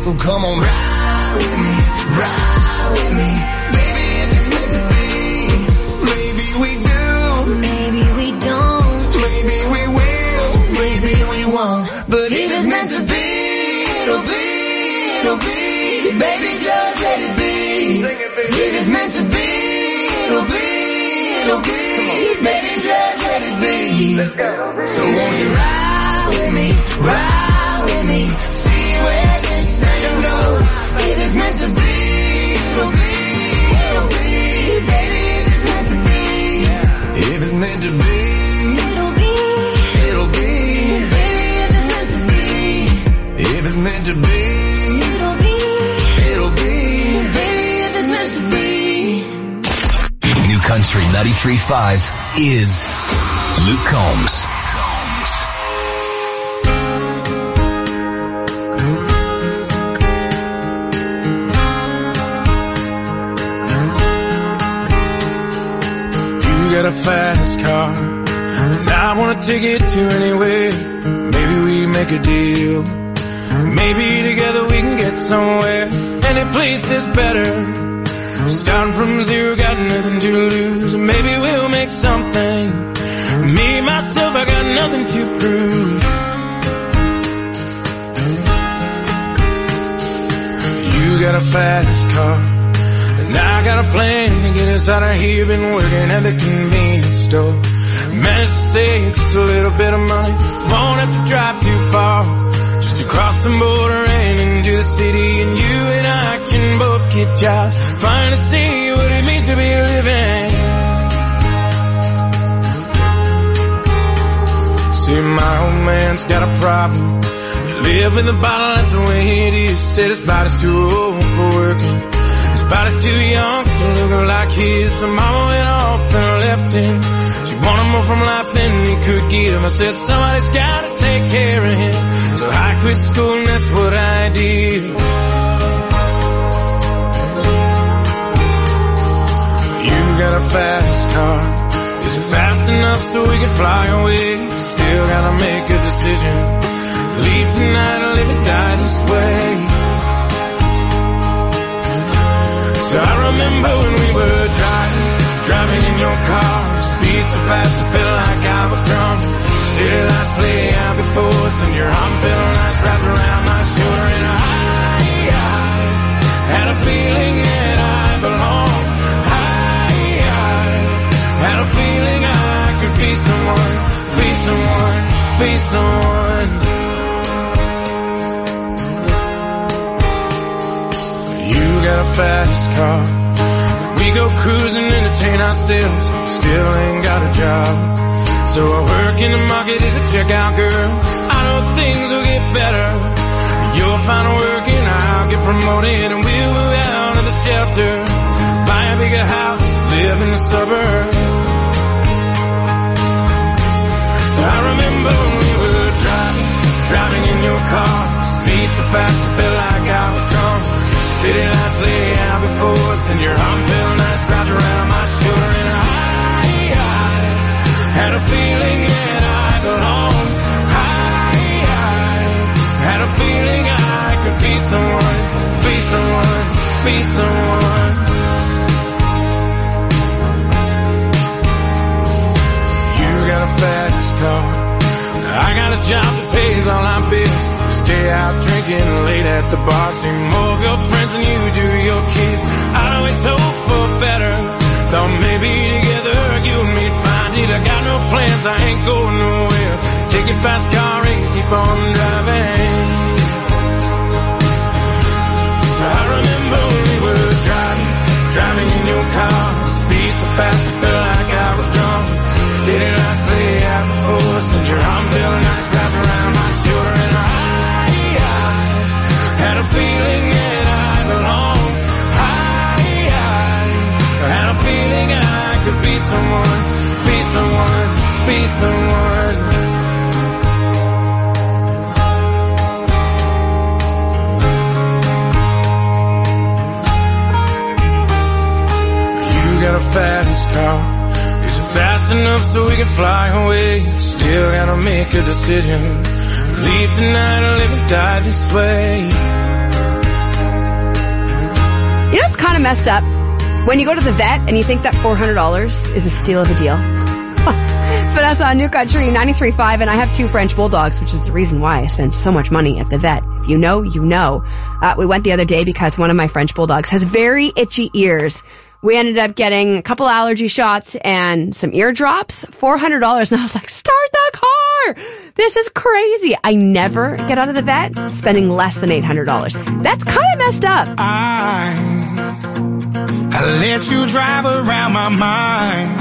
So come on, ride with me, ride with me. Baby, if it's meant to be, maybe we do, maybe we don't, maybe we will, maybe we won't. But if it's meant to be, it'll be, it'll be. Baby, just let it be. If it's meant to be, it'll be, it'll be. Baby, just let it be. Let's go. So won't you ride with me, ride with me. See where this thing goes. If it's meant to be, it'll be, it'll be. Baby, if it's meant to be, if it's meant to be, it'll be, it'll be. baby, if it's meant to be, if it's meant to be, it'll be, it'll be. baby, if it's meant to be. New Country 93.5 is Luke Combs. You got a fast car, and I wanna take it to anywhere. Maybe we make a deal. Maybe together we can get somewhere. Any place is better. Starting from zero, got nothing to lose. Maybe we'll make something. Me, myself, I got nothing to prove. You got a fast car, and I got a plan to get us out of here. Been working at the convenience store. Managed to save just a little bit of money. Won't have to drive too far, just to cross the border and into the city. And you and I can both get jobs, finally see what it means to be living. See, my old man's got a problem. You live in the bottle, that's the way it is. Said his body's too old for working, his body's too young to look like his. So mama went off and left him. She wanted more from life than he could give. I said somebody's gotta take care of him. So I quit school and that's what I did. You got a fast car. Is it fast enough so we can fly away? Still gotta make a decision. Leave tonight or live and die this way. So I remember when we were driving in your car. Speed so fast I felt like I was drunk. City lights lay out before us and your arm felt nice wrapped around my shoulder. And I had a feeling that I belonged. Had a feeling I could be someone, be someone, be someone. You got a fast car. We go cruising, entertain ourselves. Still ain't got a job. So I work in the market as a checkout girl. I know things will get better. You'll find work and I'll get promoted. And we'll move out of the shelter, buy a bigger house, live in the suburbs. So I remember when we were driving in your car. Speed so fast I felt like I was drunk. City lights lay out before us and your arm felt nice wrapped around my shoulder. And I had a feeling that I belonged. I had a feeling I could be someone, be someone, be someone. You got a fast car. I got a job that pays all our bills. Stay out drinking late at the bar. See more of your friends than you do your kids. I always hope for better. Thought maybe together you and me'd find it. I got no plans, I ain't going nowhere. Take your fast car and keep on driving. So I remember when we were driving in your car. Speed so fast I felt like I was drunk. City lights lay out before us and your arm felt nice wrapped around my shoulder. And I had a feeling that I belonged. I had a feeling I could be someone, be someone, be someone. You got a fast car. Is it fast enough so we can fly away? Still gotta make a decision. Leave tonight or live and die this way. You know, it's kind of messed up when you go to the vet and you think that $400 is a steal of a deal. Vanessa on New Country 93.5, and I have 2 French bulldogs, which is the reason why I spend so much money at the vet. If you know, you know. We went the other day because one of my French bulldogs has very itchy ears. We ended up getting a couple allergy shots and some ear drops, $400, and I was like, start the car! This is crazy. I never get out of the vet spending less than $800. That's kind of messed up. I let you drive around my mind.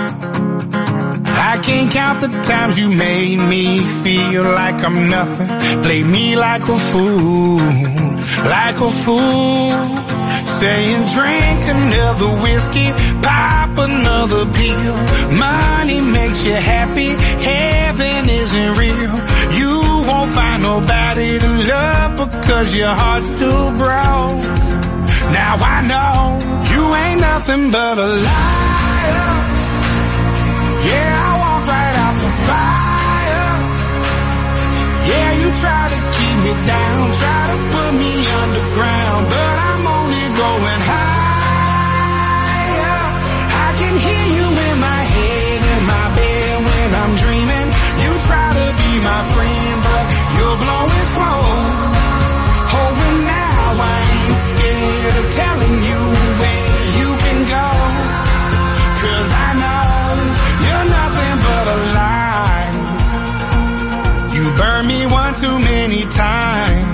I can't count the times you made me feel like I'm nothing. Play me like a fool, like a fool. Saying drink another whiskey, pop another pill. Money makes you happy, heaven isn't real. You won't find nobody to love because your heart's too broke. Now I know you ain't nothing but a liar. Yeah, I walk right out the fire. Yeah, you try to keep me down, try to put me underground, but I'm only going higher. I can hear you in my head, in my bed when I'm dreaming. You try to be my friend, but you're blowing smoke. Oh, and now I ain't scared of telling you where you can go, 'cause I know you're nothing but a lie. You burned me one too many times,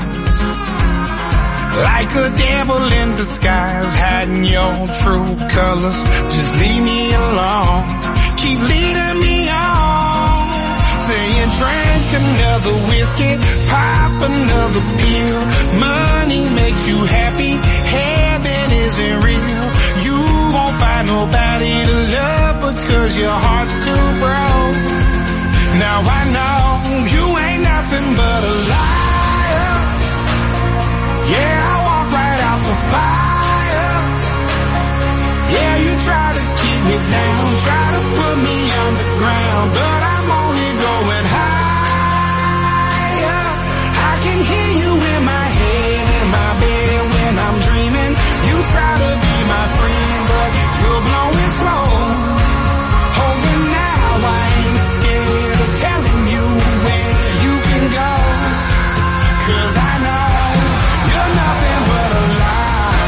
like a devil in disguise, hiding your true colors. Just leave me alone, keep leading me on. Saying drink another whiskey, pop another pill. Money makes you happy, heaven isn't real. You won't find nobody to love because your heart's too broke. Now I know you ain't nothing but a liar. Yeah, I walk right out the fire. Yeah, you try to keep me down, try to put me underground, but I'm only going higher. I can hear you in my head, in my bed when I'm dreaming. You try to be my friend, but you're blowing smoke. Oh, and now I ain't scared of telling you where you can go, 'cause I know you're nothing but a lie.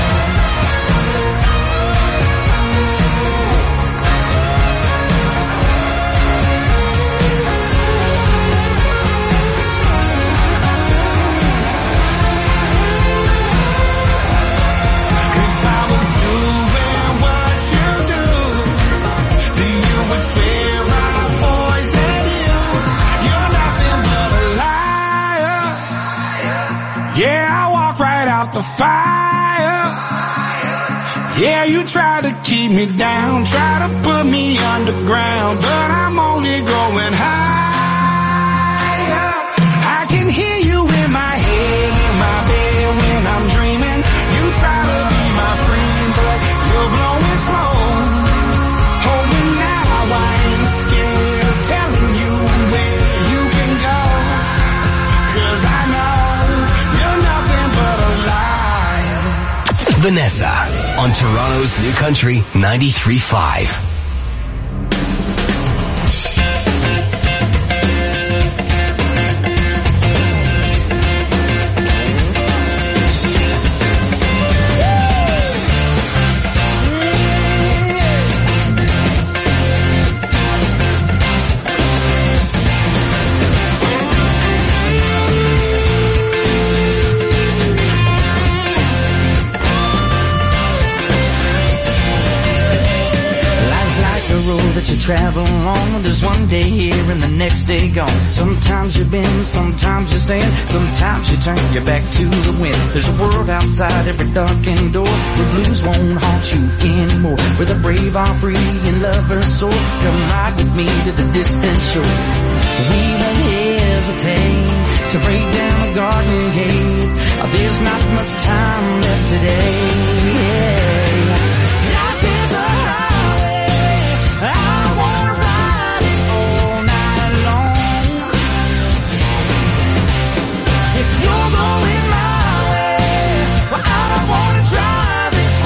Yeah, I walk right out the fire. Yeah, you try to keep me down, try to put me underground, but I'm only going higher. I can hear you in my head, in my bed when I'm dreaming. You try to be my friend, but you're blowing smoke. Oh, and now I ain't scared of telling you where you can go, 'cause I know Vanessa on Toronto's New Country 93.5. You travel on, there's one day here and the next day gone. Sometimes you bend, sometimes you stand, sometimes you turn your back to the wind. There's a world outside every darkened door where blues won't haunt you anymore, where the brave are free and lovers soar. Come ride with me to the distant shore. We won't hesitate to break down the garden gate. There's not much time left today. Life is a highway, I wanna ride it all night long. If you're going my way, well, I wanna drive it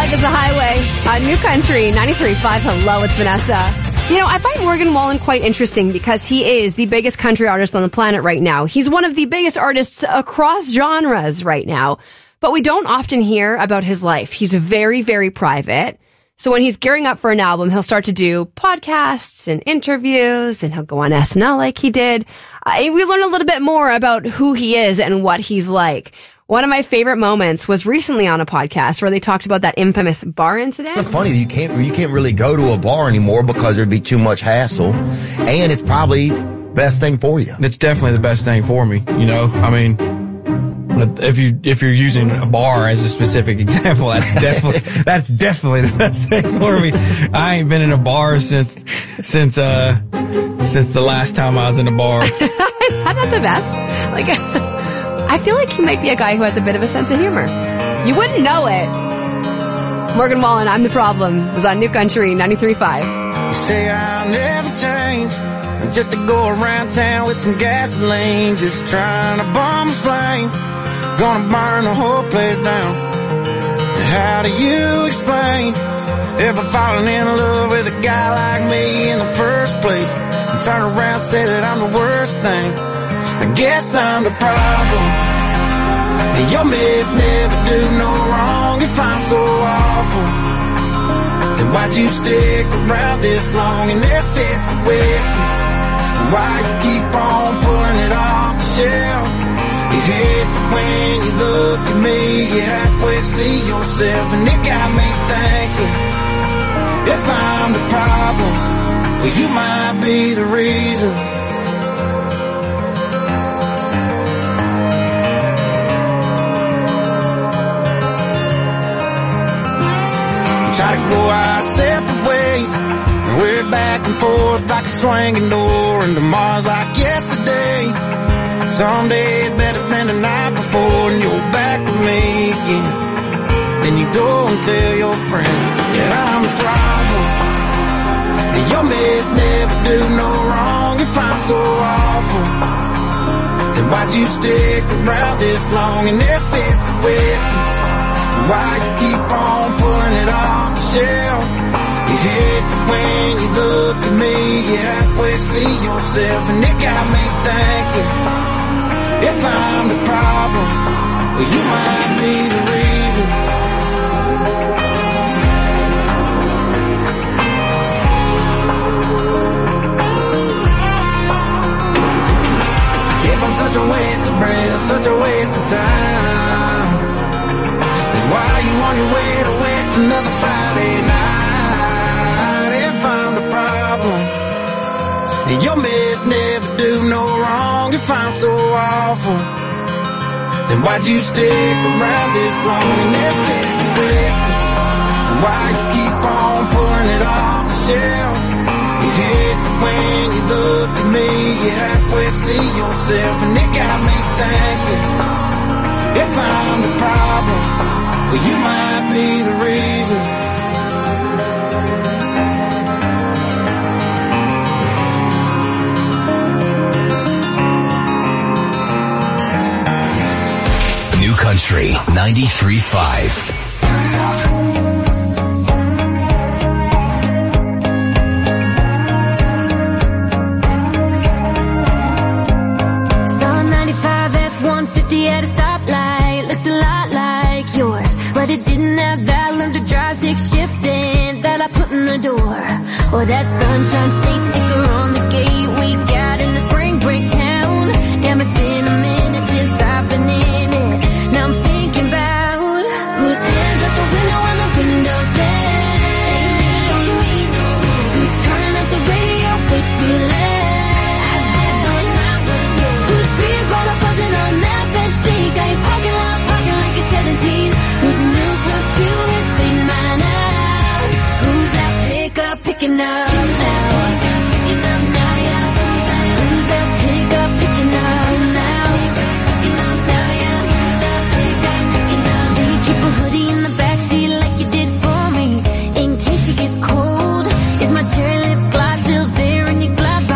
Life is a Highway on New Country 93.5. Hello, it's Vanessa. You know, I find Morgan Wallen quite interesting because he is the biggest country artist on the planet right now. He's one of the biggest artists across genres right now, but we don't often hear about his life. He's very, very private. So when he's gearing up for an album, he'll start to do podcasts and interviews, and he'll go on SNL like he did. We learn a little bit more about who he is and what he's like. One of my favorite moments was recently on a podcast where they talked about that infamous bar incident. It's funny, you can't really go to a bar anymore because there'd be too much hassle, and it's probably best thing for you. It's definitely the best thing for me. You know, I mean, if you're using a bar as a specific example, that's definitely the best thing for me. I ain't been in a bar since the last time I was in a bar. Is that not the best? Like, I feel like he might be a guy who has a bit of a sense of humor. You wouldn't know it. Morgan Wallen, I'm the Problem, was on New Country 93.5. You say I'll never change, just to go around town with some gasoline, just trying to bomb a flame, gonna burn the whole place down. How do you explain ever falling in love with a guy like me in the first place, and turn around and say that I'm the worst thing? I guess I'm the problem, and your miss never do no wrong. If I'm so awful, then why'd you stick around this long? And if it's the whiskey, why you keep on pulling it off the shelf? You hate that when you look at me, you halfway see yourself, and it got me thinking, if I'm the problem, well, you might be the reason. Try to go our separate ways, and we're back and forth like a swinging door, and tomorrow's like yesterday. Some days better than the night before, and you're back with me again. Then you go and tell your friends that I'm the problem, and your miss never do no wrong. If I'm so awful, then why'd you stick around this long? And if it's the whiskey, why you keep on pulling it off the shelf? You hate that when you look at me, you halfway see yourself, and it got me thinking, if I'm the problem, well, you might be the reason. If I'm such a waste of breath, such a waste of time, then why are you on your way to waste another Friday night? If I'm the problem, and your miss never do no wrong. If I'm so awful, then why'd you stick around this long? And if it's the whiskey, why you keep on pulling it off the shelf? You hate that when you look at me, you halfway see yourself, and it got me thinking, if I'm the problem, well, you might be the reason. New Country 93.5. At a stoplight, looked a lot like yours, but it didn't have that learn to drive stick shifting that I put in the door, or that sunshine state sticker on the gate we got in the spring break town. Damn, it's been a minute since I've been in it. Now I'm thinking about who stands at the window when the window's down, who's turning up the radio way too loud. Got your parking lot parking like you're 17. Who's new perfume is clean mine out? Who's that pickup picking up now? Picking up now, yeah. Who's that pickup picking up now? Picking up now, yeah. Who's that pickup picking up? Do you keep a hoodie in the backseat like you did for me, in case it gets cold? Is my cherry lip gloss still there in your glove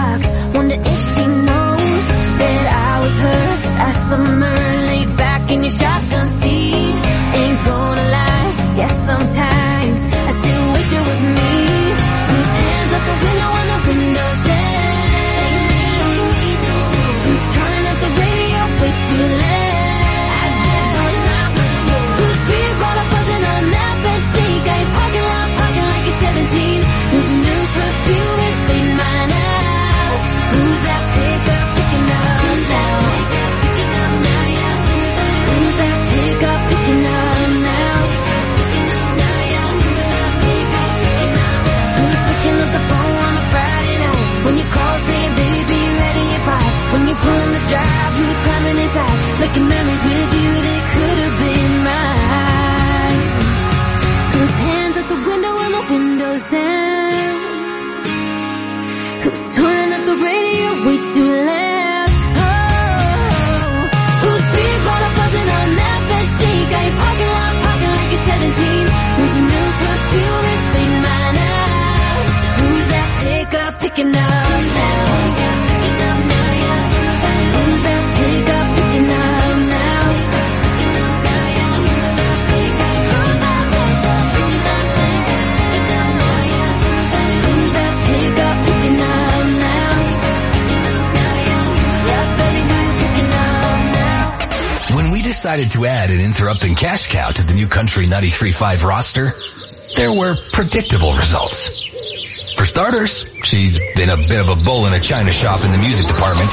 Who's turning up the radio way too loud? Oh, who's big bottle buzzing on that backseat? Got your parking lot popping like it's 17. Who's a new perfume is fading mine out? Who's that pickup picking up now? Picking up now, yeah. Who's that pickup picking up now? Picking up now, yeah. Who's that pickup? Who's that pickup picking up now? Who's that pickup picking up now? Picking up now, yeah. Yeah, baby, who you picking up now? When we decided to add an interrupting cash cow to the New Country 93.5 roster, there were predictable results. For starters, she's been a bit of a bull in a china shop in the music department.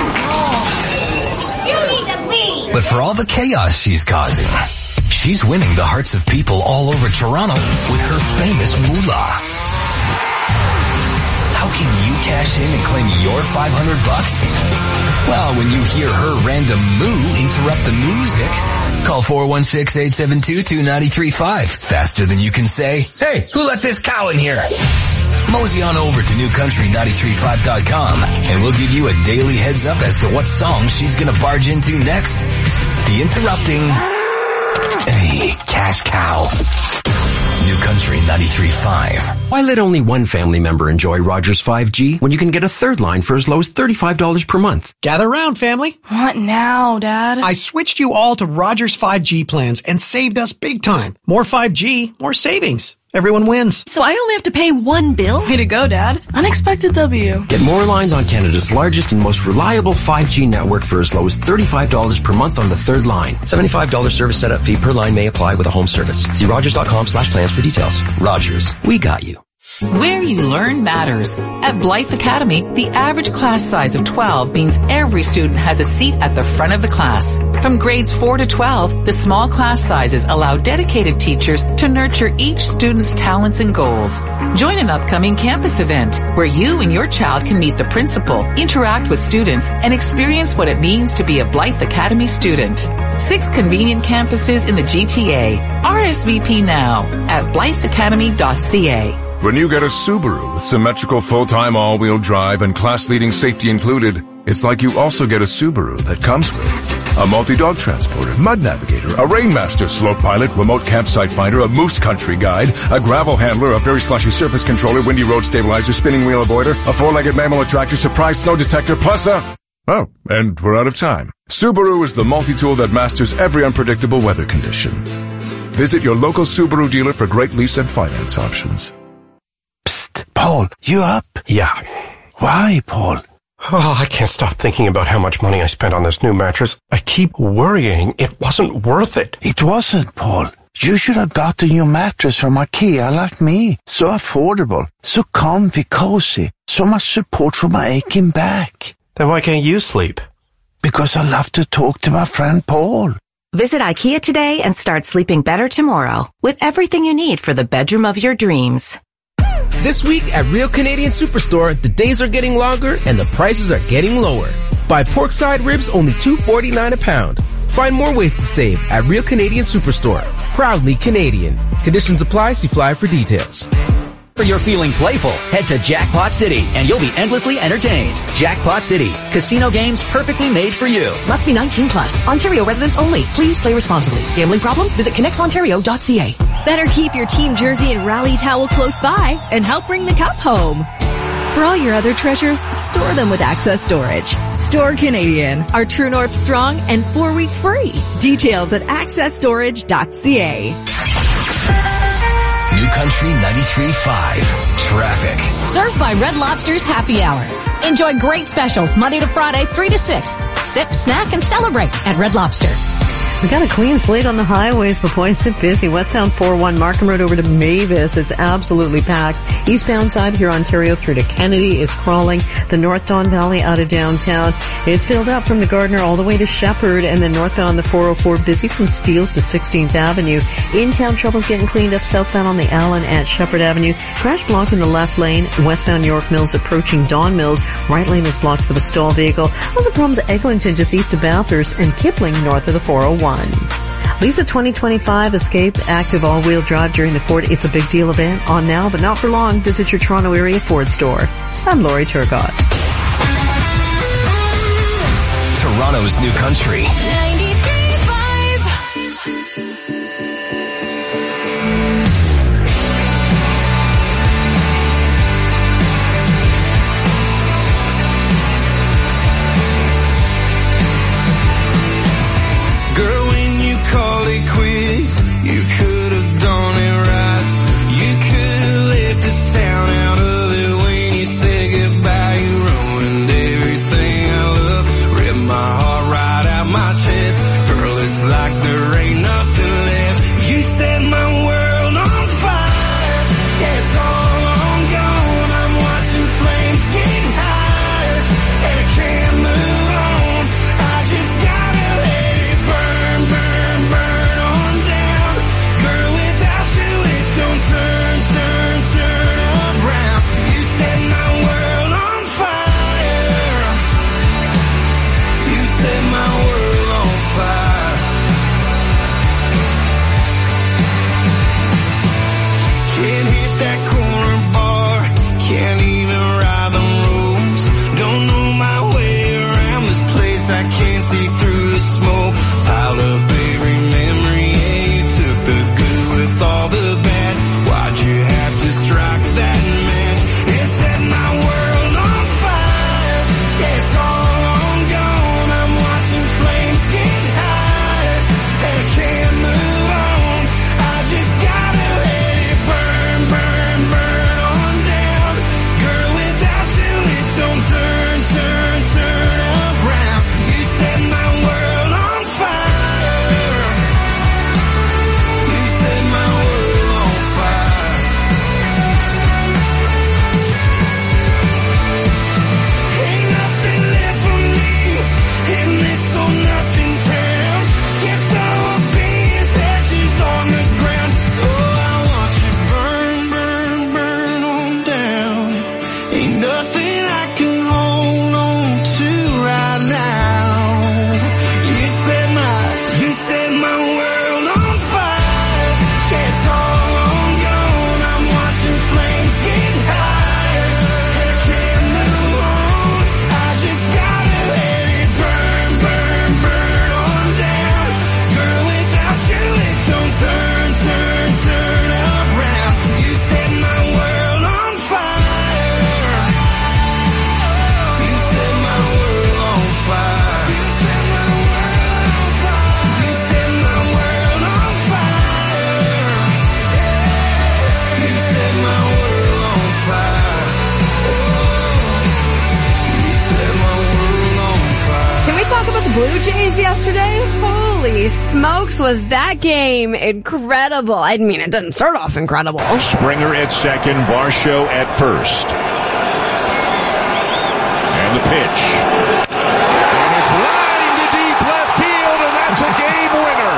You need to leave. But for all the chaos she's causing, she's winning the hearts of people all over Toronto with her famous moolah. How can you cash in and claim your $500? Well, when you hear her random moo interrupt the music, call 416-872-2935. Faster than you can say, hey, who let this cow in here? Mosey on over to newcountry935.com and we'll give you a daily heads up as to what song she's gonna barge into next. The interrupting, cash cow. New Country 93.5. Why let only one family member enjoy Rogers 5G when you can get a third line for as low as $35 per month? Gather round, family. What now, Dad? I switched you all to Rogers 5G plans and saved us big time. More 5G, more savings. Everyone wins. So I only have to pay one bill? Way to go, Dad. Unexpected W. Get more lines on Canada's largest and most reliable 5G network for as low as $35 per month on the third line. $75 service setup fee per line may apply with a home service. See rogers.com/plans for details. Rogers, we got you. Where you learn matters. At Blythe Academy, the average class size of 12 means every student has a seat at the front of the class. From grades 4 to 12, the small class sizes allow dedicated teachers to nurture each student's talents and goals. Join an upcoming campus event where you and your child can meet the principal, interact with students, and experience what it means to be a Blythe Academy student. 6 convenient campuses in the GTA. RSVP now at blytheacademy.ca. When you get a Subaru with symmetrical full-time all-wheel drive and class-leading safety included, it's like you also get a Subaru that comes with a multi-dog transporter, mud navigator, a Rainmaster slope pilot, remote campsite finder, a moose country guide, a gravel handler, a very slushy surface controller, windy road stabilizer, spinning wheel avoider, a four-legged mammal attractor, surprise snow detector, plus a... Oh, and we're out of time. Subaru is the multi-tool that masters every unpredictable weather condition. Visit your local Subaru dealer for great lease and finance options. Psst, Paul, you up? Yeah. Why, Paul? Oh, I can't stop thinking about how much money I spent on this new mattress. I keep worrying it wasn't worth it. It wasn't, Paul. You should have got a new mattress from IKEA like me. So affordable, so comfy, cozy, so much support for my aching back. Then why can't you sleep? Because I love to talk to my friend Paul. Visit IKEA today and start sleeping better tomorrow with everything you need for the bedroom of your dreams. This week at Real Canadian Superstore, the days are getting longer and the prices are getting lower. Buy porkside ribs only $2.49 a pound. Find more ways to save at Real Canadian Superstore. Proudly Canadian. Conditions apply. See flyer for details. For you're feeling playful, head to Jackpot City and you'll be endlessly entertained. Jackpot City. Casino games perfectly made for you. Must be 19 plus. Ontario residents only. Please play responsibly. Gambling problem? Visit connectsontario.ca. Better keep your team jersey and rally towel close by and help bring the cup home. For all your other treasures, store them with Access Storage. Store Canadian. Our True North strong and 4 weeks free. Details at accessstorage.ca. New Country 93.5 Traffic. Served by Red Lobster's Happy Hour. Enjoy great specials Monday to Friday, 3 to 6. Sip, snack, and celebrate at Red Lobster. We got a clean slate on the highways, but boy, is it busy. Westbound 401 Markham Road over to Mavis, it's absolutely packed. Eastbound side here, Ontario through to Kennedy is crawling. The North Don Valley out of downtown, it's filled up from the Gardner all the way to Shepherd, and then northbound on the 404 busy from Steeles to 16th Avenue. In-town trouble's getting cleaned up southbound on the Allen at Shepherd Avenue. Crash block in the left lane. Westbound York Mills approaching Don Mills. Right lane is blocked with a stall vehicle. Also problems at Eglinton just east of Bathurst and Kipling north of the 401. Lisa 2025 Escape Active All-Wheel Drive during the Ford It's a Big Deal event on now, but not for long. Visit your Toronto area Ford store. I'm Lori Turcott. Toronto's new country. 93.5. Girl, when you call it quits, you could have done it right. You could have left the sound out of it when you said goodbye. You ruined everything I love, ripped my heart right out my chest. Girl, it's like there ain't nothing left. You set my world on fire. Yeah, it's all I'm gone. I'm watching flames get higher, and I can't move on. I just gotta let it burn, burn, burn on down. Girl, without you it don't turn, turn, turn around. You set my world on fire. You set my world on fire. Can't hit that corner bar, can't even ride the roads. Don't know my way around this place, I can't see through the smoke. Piled up every memory, yeah, you took the good with all the bad. Why'd you have to strike that match? It set my world on fire. Yeah, it's all I'm gone. I'm watching flames get higher, and I can't move on. I just gotta let it burn, burn, burn on down. Girl, without you it don't turn, turn, turn around. You set my world on fire. You set my world on fire. Ain't nothing left for me in this for nothing town. Guess I will be as ashes on the ground. Oh, I watch it burn, burn, burn on down. Ain't nothing I can hold on to right now. You set my world on fire. Guess all I'm gone. I'm watching flames get higher, and I can't move on. I just gotta let it burn, burn, burn on down. Girl, without you it don't turn, turn, turn around. You set my world on fire. You set my world on fire. You set my world on fire. You set my world on fire. You set my world on fire. You set my world on fire. Can we talk about the Blue Jays yesterday? Holy smokes, was that game incredible. I mean, it didn't start off incredible. Springer at second, Varsho at first. And the pitch. And it's lined to deep left field, and that's a game winner.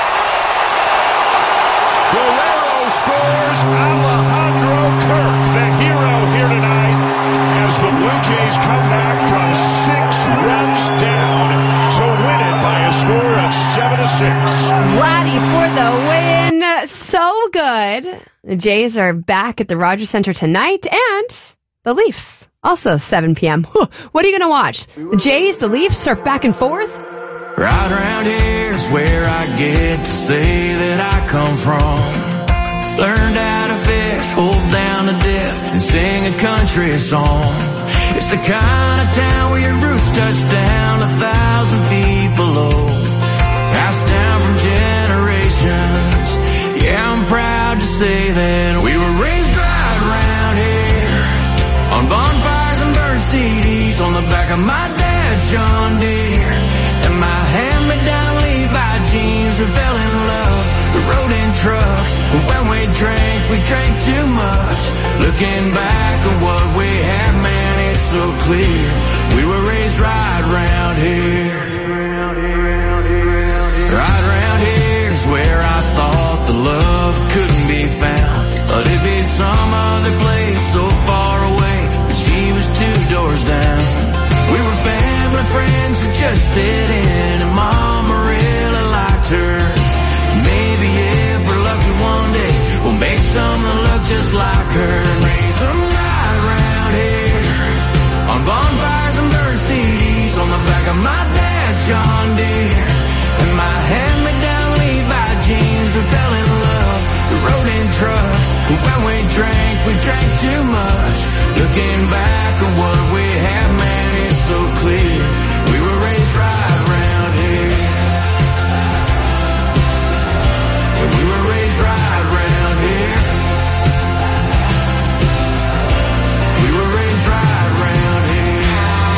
Guerrero scores. Alejandro Kirk, the hero here tonight, as the Blue Jays come back from 6 runs down to win it by a score of 7-6. Vladdy for the win. So good. The Jays are back at the Rogers Center tonight, and the Leafs also 7 p.m. What are you going to watch? The Jays, the Leafs surf back and forth? Right around here's where I get to say that I come from. Learned how to fish, hold down a dip, and sing a country song. It's the kind of town where your roots touch down 1,000 feet below. Passed down from generations. Yeah, I'm proud to say that we were raised right around here, on bonfires and burnt CDs, on the back of my dad's John Deere, and my hand-me-down Levi jeans. We fell in love, we rode in trucks, but when we drank too much. Looking back at what we had, man, it's so clear. We were raised right around here. Right around here's where I thought the love couldn't be found, but it'd be some other place so far away, but she was 2 doors down. We were family friends who just fit in, and Mama really liked her. John Deere and my hand-me-down Levi jeans. We fell in love, we rode in trucks. When we drank too much. Looking back on what we had, man, it's so clear. We were raised right around here. And we were raised right around here. We were raised right around here.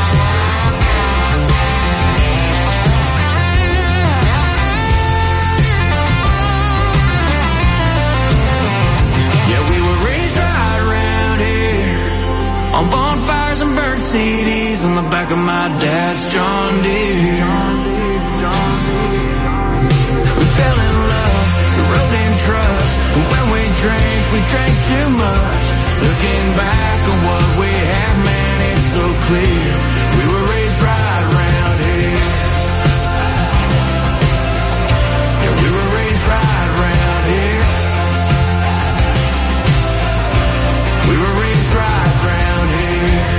Yeah, we were raised right around here. On bonfires and burnt CDs on the back of my dad's John Deere. We fell in love, we rode in trucks. When we drank too much. Looking back on what we had, man, it's so clear. We were raised right around here. Yeah, we were raised right around here. We were raised right around here.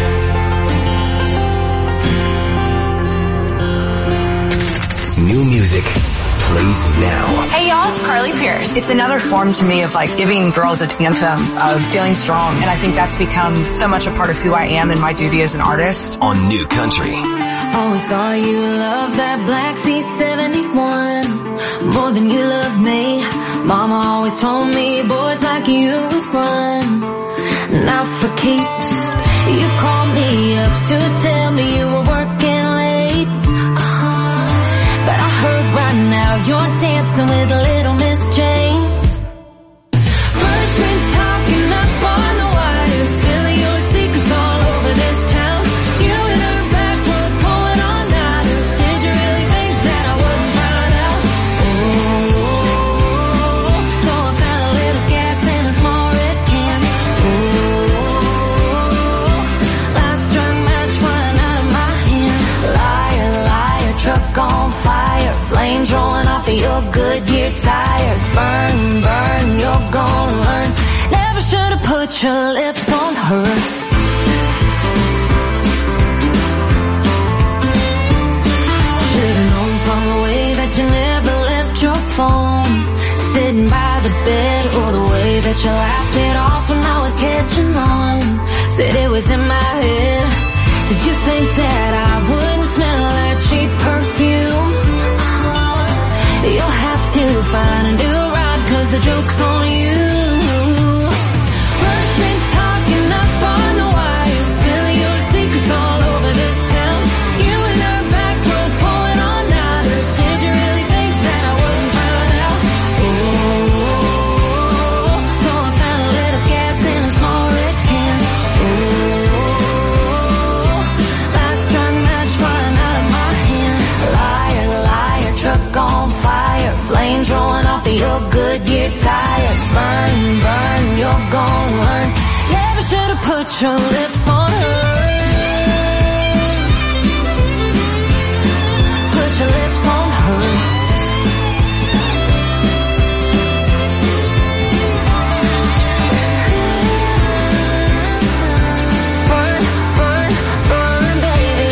New music plays now. Hey y'all, it's Carly Pierce. It's another form to me of like giving girls an anthem of feeling strong. And I think that's become so much a part of who I am and my duty as an artist. On New Country. Always thought you loved that Black C71 more than you love me. Mama always told me boys like you would run, not for keeps. You called me up to tell me you were working late. But I heard right now you're dancing with little Miss Jane. Birds been talking up on the wires, spilling your secrets all over this town. You and her back were pulling all nighters. Did you really think that I wouldn't find out? Oh, so I found a little gas in a small red can. Oh, last drunk match flying out of my hand. Liar, liar, truck on fire, flames rolling off of your Goodyear tires. Burn, burn, you're gonna learn. Never should've put your lips on her. Should've known from the way that you never left your phone, sitting by the bed, or the way that you laughed it off when I was catching on. Said it was in my head. Did you think that I wouldn't smell that cheap perfume? You'll have to find a new ride, 'cause the joke's on you. Birds been talking up on the wire, spilling your secrets all over this town. You and her back row pulling all nighters. Did you really think that I wouldn't find out? Oh, so I found a little gas in a small red can. Oh, last drunk match flying out of my hand. Liar, liar, truck on fire, flames rolling off of your Goodyear tires. Burn, burn, you're gonna learn. Never should've put your lips on her. Put your lips on her. Burn, burn, burn, baby.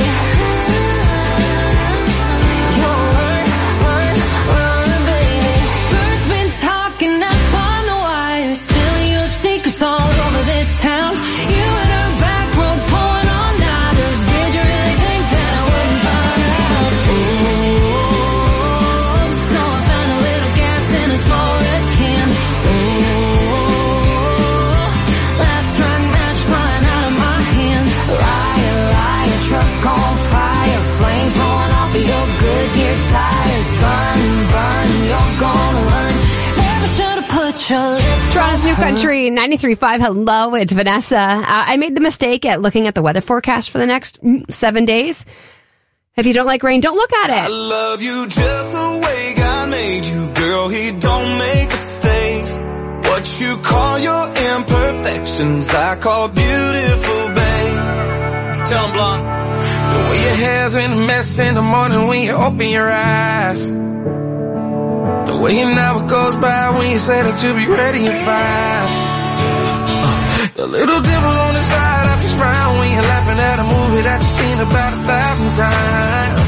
You'll learn, learn, learn, baby. Birds been talking up on the wire, spilling your secrets all over this town. You and her back row pulling all nighters. Did you really think that I wouldn't find out? Oh, so I found a little gas in a small red can. Oh, last drunk match flying out of my hand. Liar, liar, truck on fire, flames rolling off of your Goodyear tires. Burn, burn, you're gonna learn. Never should've put your lips Toronto's on New her. Country 93.5. Hello, it's Vanessa. I made the mistake at looking at the weather forecast for the next 7 days. If you don't like rain, don't look at I it. love you just the way God made you, girl. He don't make mistakes. What you call your imperfections, I call beautiful, babe. Tell 'em, blonde. The way your hair's in a mess in the morning when you open your eyes. The way an hour goes by when you say that you'll be ready in 5. The little dimple on the side of your smile when you're laughing at a movie that you've seen about 1,000 times.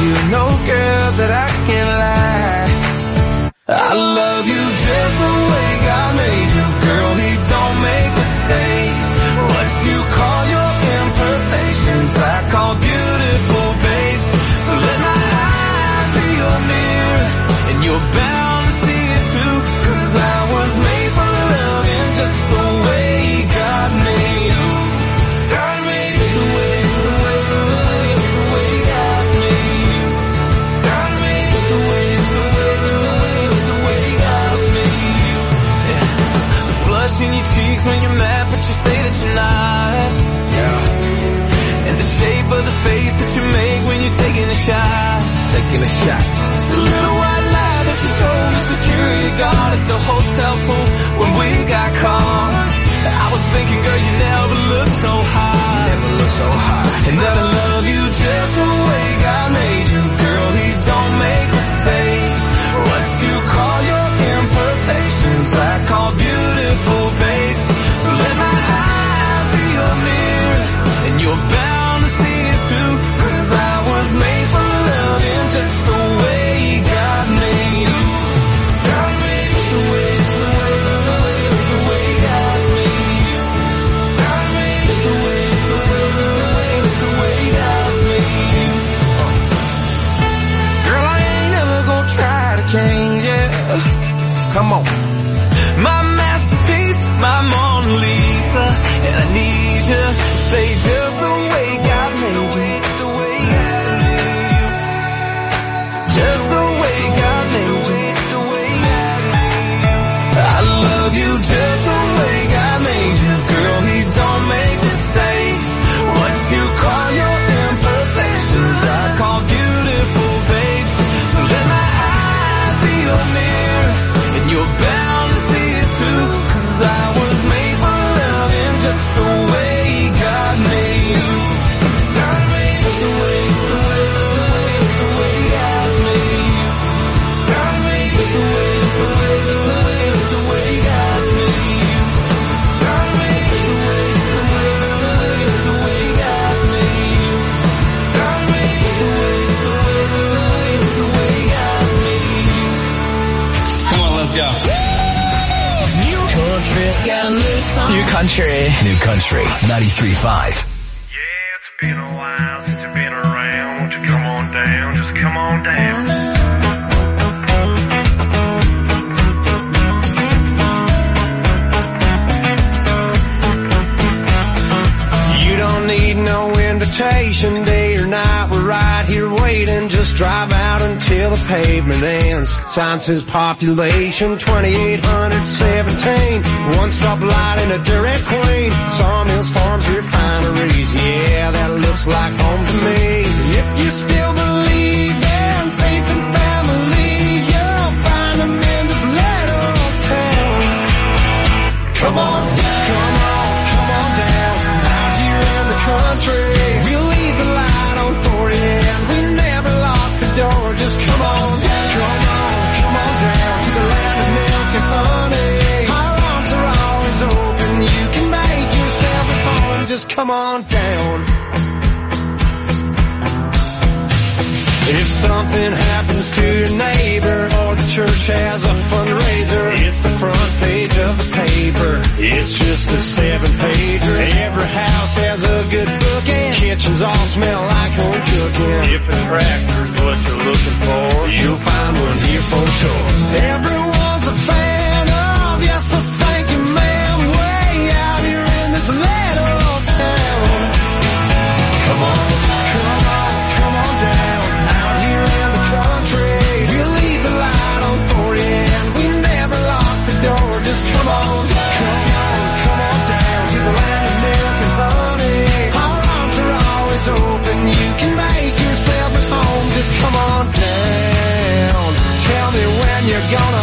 you, no girl that I can lie. I love you just the way God made you, girl, He don't make mistakes. What you call your imperfections, I call beautiful, babe. So let my eyes be your mirror, and you're bound to see it too, 'cause I was made for loving just the way God made you. God made you the way, the way, the way, the way God made you. God made you the way, the way, the way, the way God made you. Yeah. The flush in your cheeks when you're mad, but you say that you're not. Yeah. And the shape of the face that you make when you're taking a shot. Taking a shot. The little white lie that you told the security guard at the hotel pool when we got caught. I was thinking, girl, you never looked so high. Never looked so high. And that I love you just the way God made you, girl, He don't make mistakes. What you call your imperfections, I call beautiful, babe. So let my eyes be your mirror, and you're bound to see it too, 'cause I was made for loving just the way God made you. God made you the way, the way, the way, the way God made you. God made you the way, the way, the way, the way God made you. Girl, I ain't never gonna try to change it. Come on. My masterpiece, my Mona Lisa, and I need you to stay just the way God made you. Just the way God made you. I love you just the way God made you, girl, He don't make mistakes. What you call your imperfections, I call beautiful, babe. So let my eyes be your mirror, and you're bound to see it too, 'cause I was made for loving just the way God made you. God made you the way, the way, the way, the way God made you. God made you the way, the way, the way, the way God made you. God made you the way, the way, the way, the way God made you. God made you the way, the way, the way, the way God made you. Come on, let's go. New country, got a new song. New Country. New Country 93.5. It's been a while since you've been around. Won't you come on down? Just come on down. You don't need no invitation, day or night. We're right here waiting. Just drive out until the pavement ends. Sign says population 2817. One stop light in a Dairy Queen. Sawmills, farms, refineries. Yeah, that looks like home to me. If you still believe in faith and family, you'll find them in this little town. Come on down, come on down. Out here in the country, we'll leave the light on for you, and we never lock the door. Just come on down, come on down to the land of milk and honey. Our arms are always open. You can make yourself at home. Just come on down. If something happens to your neighbor or the church has a fundraiser, it's the front page of the paper. It's just a 7-pager. Every house has a good booking. Kitchens all smell like home cooking. If a tractor's what you're looking for, you'll find one here for sure. Everyone's a fan of, yes, so thank you, ma'am. Way out here in this little town. Come on, come on down. Out here in the country, we'll leave the light on for you, and we never lock the door. Just come on down to the land of milk and honey. Our arms are always open. You can make yourself at home. Just come on down. Tell me when you're gonna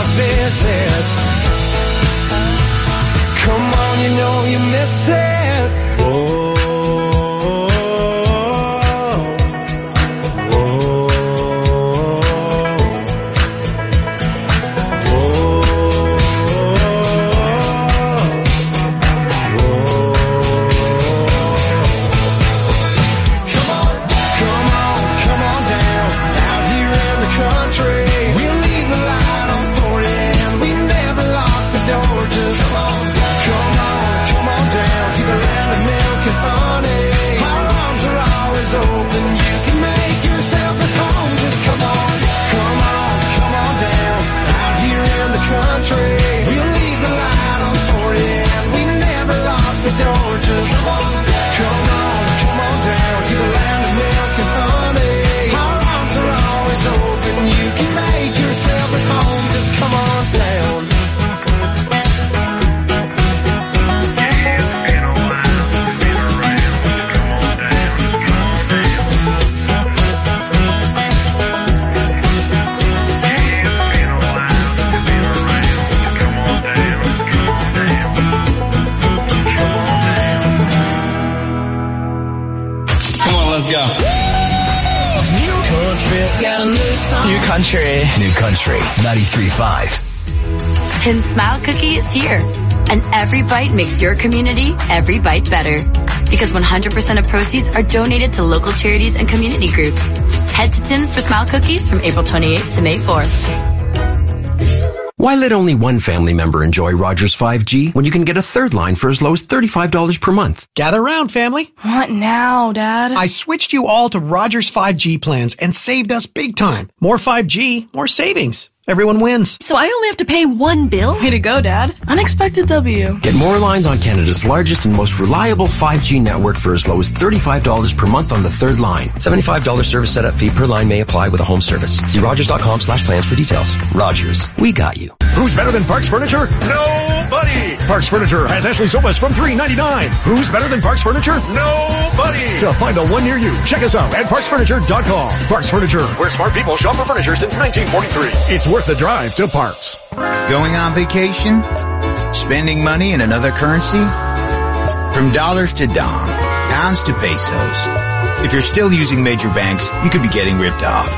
Let's go. New country. New Country 93.5. Tim's Smile Cookie is here. And every bite makes your community every bite better. Because 100% of proceeds are donated to local charities and community groups. Head to Tim's for Smile Cookies from April 28th to May 4th. Why let only one family member enjoy Rogers 5G when you can get a third line for as low as $35 per month? Gather round, family. What now, Dad? I switched you all to Rogers 5G plans and saved us big time. More 5G, more savings. Everyone wins. So I only have to pay one bill? Way to go, Dad. Unexpected W. Get more lines on Canada's largest and most reliable 5G network for as low as $35 per month on the third line. $75 service setup fee per line may apply with a home service. See Rogers.com/plans for details. Rogers, we got you. Who's better than Parks Furniture? Nobody! Parks Furniture has Ashley sofas from $399. Who's better than Parks Furniture? Nobody! To find the one near you, check us out at parksfurniture.com. Parks Furniture, where smart people shop for furniture since 1943. It's worth the drive to Parks. Going on vacation? Spending money in another currency? From dollars to dong, pounds to pesos. If you're still using major banks, you could be getting ripped off.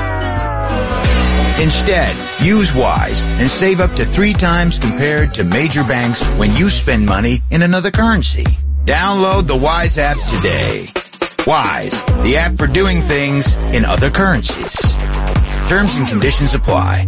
Instead, use Wise and save up to 3 times compared to major banks when you spend money in another currency. Download the Wise app today. Wise, the app for doing things in other currencies. Terms and conditions apply.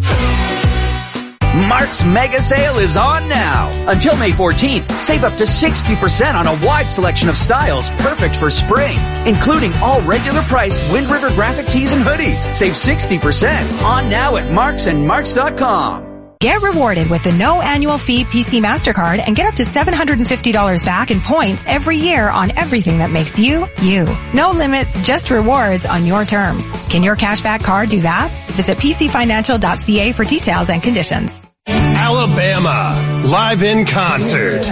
Mark's Mega Sale is on now. Until May 14th, save up to 60% on a wide selection of styles perfect for spring, including all regular priced Wind River graphic tees and hoodies. Save 60% on now at Marks and Marks.com. Get rewarded with the no annual fee PC MasterCard and get up to $750 back in points every year on everything that makes you, you. No limits, just rewards on your terms. Can your cashback card do that? Visit pcfinancial.ca for details and conditions. Alabama, live in concert.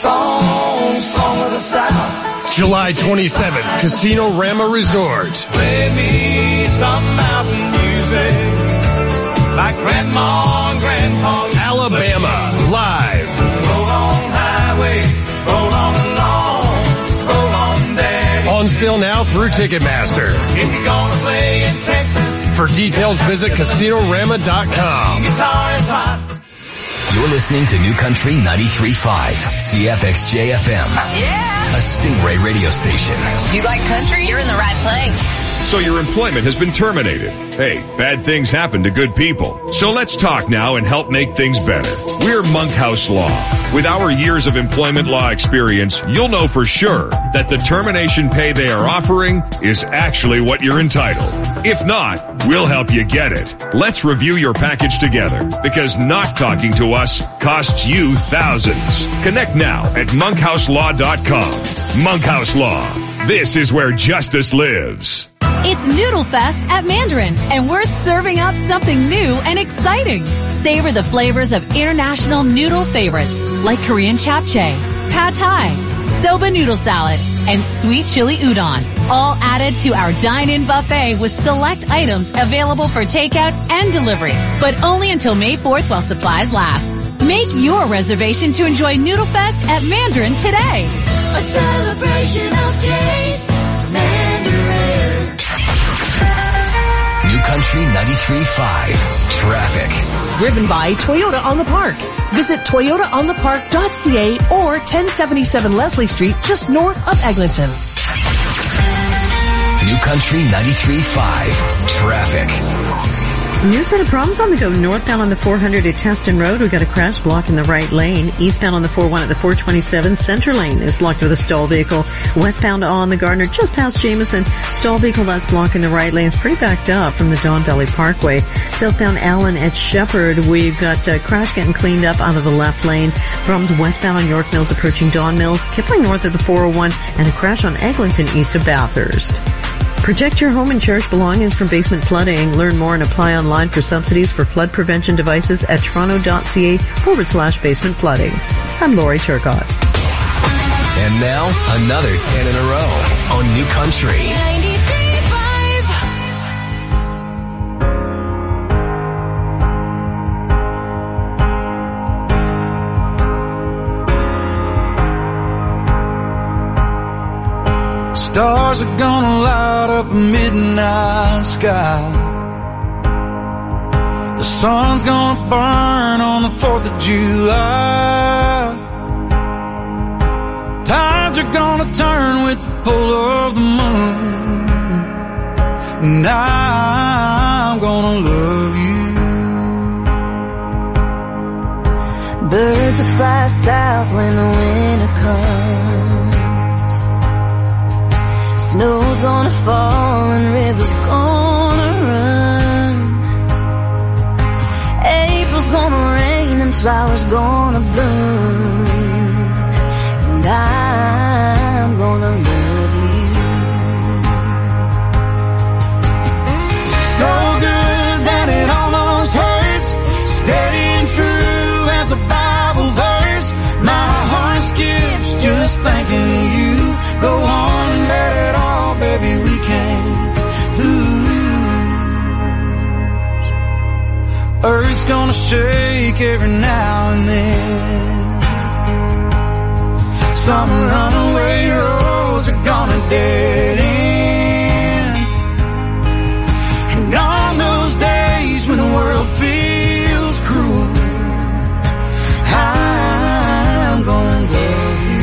Song of the South. July 27th, Casino Rama Resort. Play me some mountain music. Like Grandma and Grandpa. Alabama, live. Roll on highway, roll on along, roll on daddy. On sale now through Ticketmaster. If you're gonna play in Texas. For details, visit CasinoRama.com. Guitar is hot. You're listening to New Country 93.5, CFXJ FM. Yeah! A Stingray radio station. You like country? You're in the right place. So your employment has been terminated. Hey, bad things happen to good people. So let's talk now and help make things better. We're Monkhouse Law. With our years of employment law experience, you'll know for sure that the termination pay they are offering is actually what you're entitled. If not, we'll help you get it. Let's review your package together, because not talking to us costs you thousands. Connect now at monkhouselaw.com. Monkhouse Law. This is where justice lives. It's Noodle Fest at Mandarin, and we're serving up something new and exciting. Savor the flavors of international noodle favorites like Korean japchae, pad thai, soba noodle salad, and sweet chili udon, all added to our dine-in buffet with select items available for takeout and delivery, but only until May 4th while supplies last. Make your reservation to enjoy Noodle Fest at Mandarin today. A celebration of taste, Mandarin. New Country 93.5, traffic. Driven by Toyota on the Park. Visit toyotaonthepark.ca or 1077 Leslie Street, just north of Eglinton. New Country 93.5, traffic. New set of problems on the go. Northbound on the 400 at Teston Road, we've got a crash block in the right lane. Eastbound on the 41 at the 427, center lane is blocked with a stall vehicle. Westbound on the Gardner, just past Jameson, stall vehicle that's blocking the right lane is pretty backed up from the Don Valley Parkway. Southbound Allen at Shepherd, we've got a crash getting cleaned up out of the left lane. Problems westbound on York Mills approaching Don Mills, Kipling north of the 401, and a crash on Eglinton east of Bathurst. Protect your home and cherish belongings from basement flooding. Learn more and apply online for subsidies for flood prevention devices at toronto.ca/basement flooding. I'm Lori Turcott. And now, another 10 in a row on New Country 93.5. Star stars are gonna light up a midnight sky. The sun's gonna burn on the 4th of July. Tides are gonna turn with the pull of the moon. And I'm gonna love you. Birds will fly south when the winter comes. Snow's gonna fall and rivers gonna run. April's gonna rain and flowers gonna bloom. And I'm gonna love you. So good that it almost hurts. Steady and true as a Bible verse. My heart skips just thinking of you. Go on and let it all, baby, we can't lose. Earth's gonna shake every now and then. Some runaway roads are gonna dead end. And on those days when the world feels cruel, I'm gonna love you.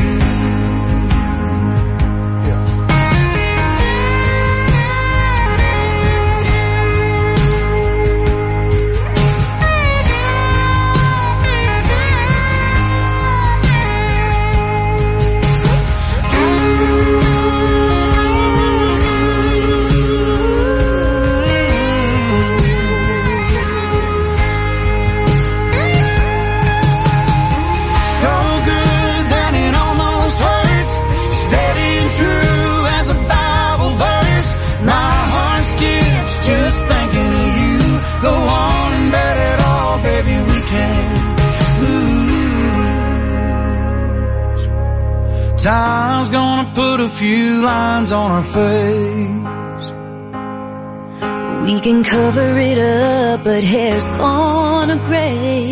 Time's gonna put a few lines on our face. We can cover it up, but hair's gonna gray.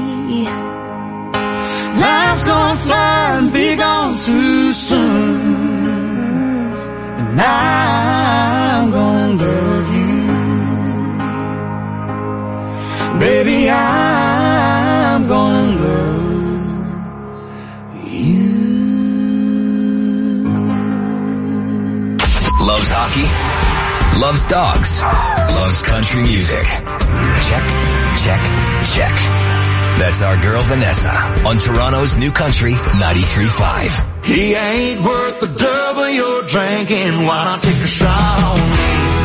Life's gonna fly and be gone too soon. And I'm gonna love you. Baby, I'm gonna love you. Loves hockey, loves dogs, loves country music. Check, check, check. That's our girl Vanessa on Toronto's New Country 93.5. He ain't worth the double you're drinking. Why not take a shot on me?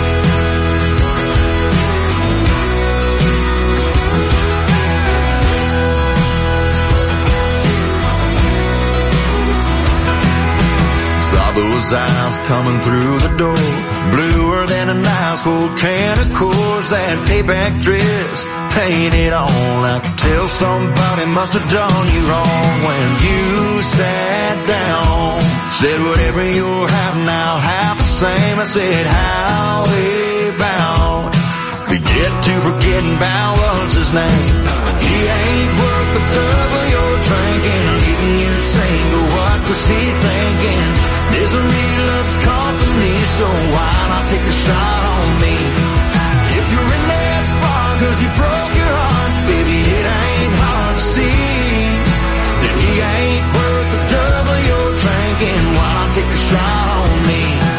Saw those eyes coming through the door, bluer than an ice cold can of Coors. That payback dress painted on. I could tell somebody must have done you wrong when you sat down. Said whatever you're having, I'll have the same. I said how we bound. We get to forgetting about what's his name. He ain't worth the double you're drinking, leaving you single. What was he thinking? Misery loves company, so why not take a shot on me? If you're in that spot cause he broke your heart, baby, it ain't hard to see that he ain't worth the double you're drinking. Why not take a shot on me?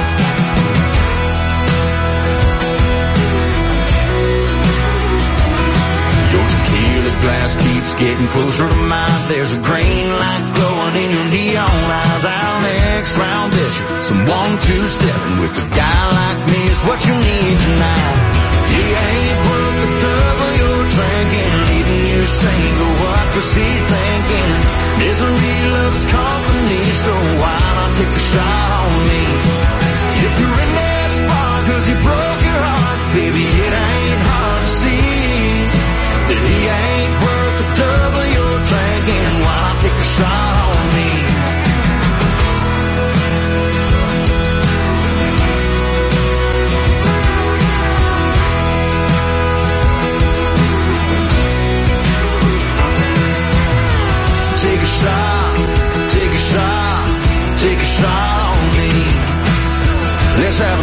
Your tequila glass keeps getting closer to mine. There's a green light glowing in your neon eyes. Our next round, bitch, some 1-2-stepping with a guy like me is what you need tonight. He ain't worth the double you're drinking, leaving you single. What was he thinking? Misery loves company, so why not take a shot on me? If you're in that spot cause he broke your heart, baby, it ain't hard to see that he ain't worth the double you're drinking. Why not take a shot on me?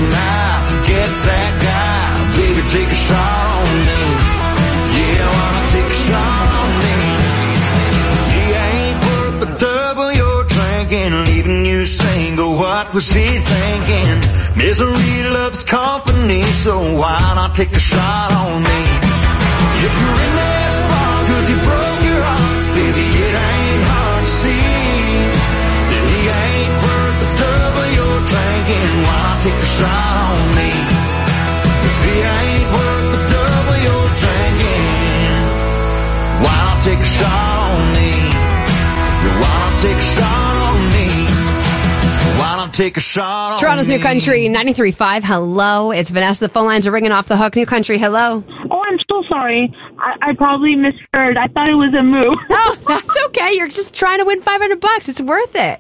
tonight. Forget that guy, baby, take a shot on me. Yeah, why not take a shot on me? He ain't worth the double you're drinking, leaving you single. What was he thinking? Misery loves company, so why not take a shot on me? If you're in this bar 'cause he broke your heart, baby, it ain't hard to see that he ain't worth the double you're drinking. Why not take a shot on me? If he ain't worth the double you're drinking, why not take a shot on me? Why not take a shot on me? Why not take a shot on Toronto's me? New Country 93.5. Hello, it's Vanessa. The phone lines are ringing off the hook. New Country, hello. Oh, I'm so sorry. I probably misheard. I thought it was a moo. Oh, that's okay. You're just trying to win $500. It's worth it.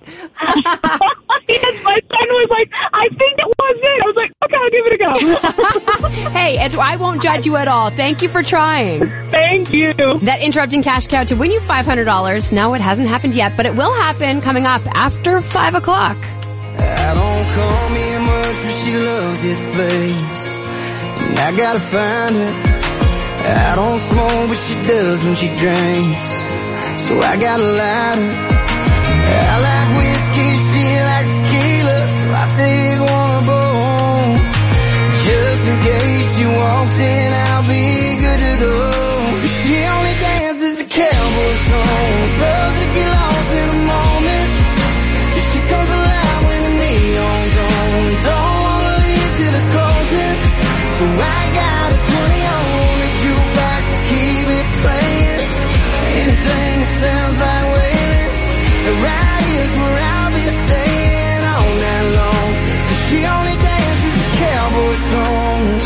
Yes, my son was like, I think it was it. I was like, okay, I'll give it a go. Hey, I won't judge you at all. Thank you for trying. Thank you. That interrupting cash cow to win you $500. No, it hasn't happened yet, but it will happen coming up after 5 o'clock. I don't call me much, but she loves this place, and I gotta find her. I don't smoke, but she does when she drinks, so I got a lighter. I like whiskey, she likes tequila, so I take one of both. Just in case she walks in, I'll be good to go. She only dances to cowboy songs, loves to get lost in a moment. She comes alive when the neon's on, don't wanna leave till it's closing, so I got a 20 on the jukebox to keep it playing. Anything that sounds like wailing, right here's where I'll be staying all night long, 'cause she only dances to cowboy songs.